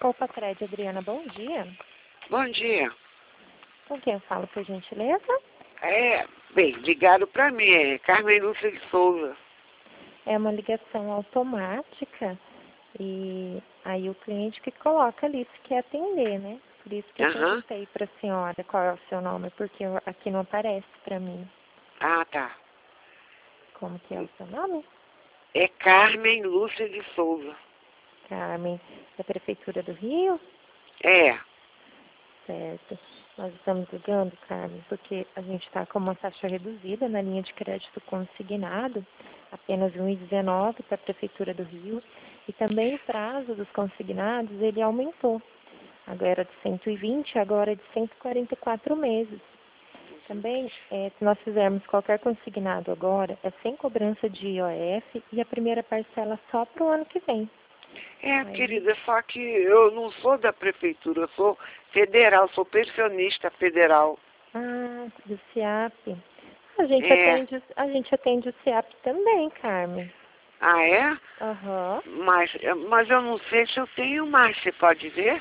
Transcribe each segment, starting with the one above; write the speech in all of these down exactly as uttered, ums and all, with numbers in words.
Colpatred, Adriana, bom dia. Bom dia. Com quem eu falo, por gentileza? É, bem, ligaram para mim, é Carmen Lúcia de Souza. É uma ligação automática e aí o cliente que coloca ali se quer atender, né? Por isso que eu Aham. perguntei para a senhora qual é o seu nome, porque eu- aqui não aparece para mim. Ah, tá. Como que é o seu nome? É Carmen Lúcia de Souza. Carmen, da Prefeitura do Rio? É. Certo. Nós estamos ligando, Carmen, porque a gente está com uma taxa reduzida na linha de crédito consignado, apenas um vírgula dezenove para a Prefeitura do Rio, e também o prazo dos consignados, ele aumentou. Agora era de cento e vinte, agora é de cento e quarenta e quatro meses. Também, é, se nós fizermos qualquer consignado agora, é sem cobrança de I O F e a primeira parcela só para o ano que vem. É, Aí- querida, só que eu não sou da prefeitura, eu sou federal, sou pensionista federal. Ah, do SEAP. A gente É. atende, a gente atende o SEAP também, Carmen. Ah, é? Aham. Mas, mas eu não sei se eu tenho mais, você pode ver?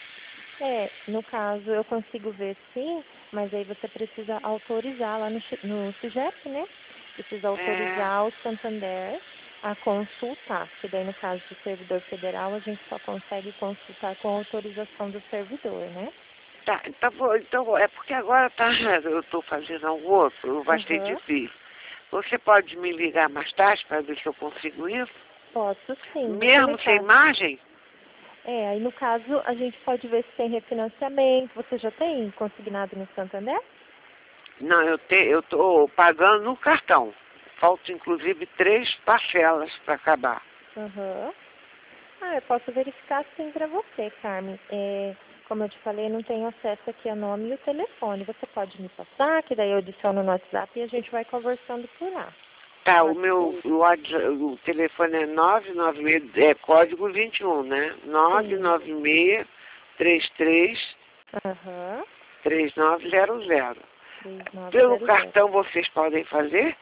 É, no caso eu consigo ver sim, mas aí você precisa autorizar lá no, Chi- no SIGEP, né? Precisa autorizar o Santander a consultar, que daí no caso do servidor federal a gente só consegue consultar com autorização do servidor, né? Tá, então, vou- então é porque agora tá, eu estou fazendo algo outro, vai ser Aham. difícil. Você pode me ligar mais tarde para ver se eu consigo isso? Posso sim, deixa eu Mesmo sem ligar. imagem? É, aí no caso a gente pode ver se tem refinanciamento. Você já tem consignado no Santander? Não, eu te, eu estou pagando no cartão. Faltam inclusive três parcelas para acabar. Aham. Ah, eu posso verificar sim para você, Carmen. É, como eu te falei, eu não tenho acesso aqui ao nome e o telefone. Você pode me passar, que daí eu adiciono no WhatsApp e a gente vai conversando por lá. Tá, o Pode meu ser? o, WhatsApp- o telefone é nove nove seis, é código vinte e um, né? nove nove seis três três Aham. três nove zero zero. três nove Pelo zero zero. cartão vocês podem fazer?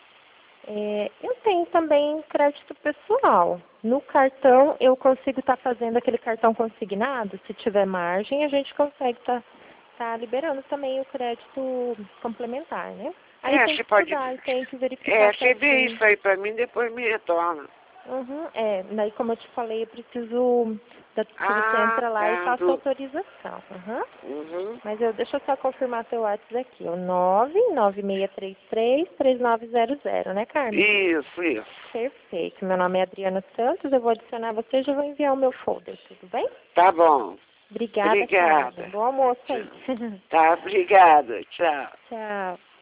É, eu tenho também crédito pessoal. No cartão, eu consigo estar fazendo aquele cartão consignado. Se tiver margem, a gente consegue estar tá liberando também o crédito complementar, né? Aí É, tem você que pode. estudar e tem que verificar É, você vê certinho. isso aí pra mim, depois me retorna. Uhum, é, daí como eu te falei, eu preciso da, que você Ah, entra lá e tá. faça Do... autorização. Uhum. Uhum. Mas eu, deixa eu só confirmar teu WhatsApp aqui, o nove nove seis três três três nove zero zero, né, Carmen? Isso, isso. Perfeito. Meu nome é Adriana Santos, eu vou adicionar você e já vou enviar o meu folder, tudo bem? Tá bom. Obrigada, Obrigada. Carmen. Bom almoço aí. Tá, obrigada. Tchau. Tchau.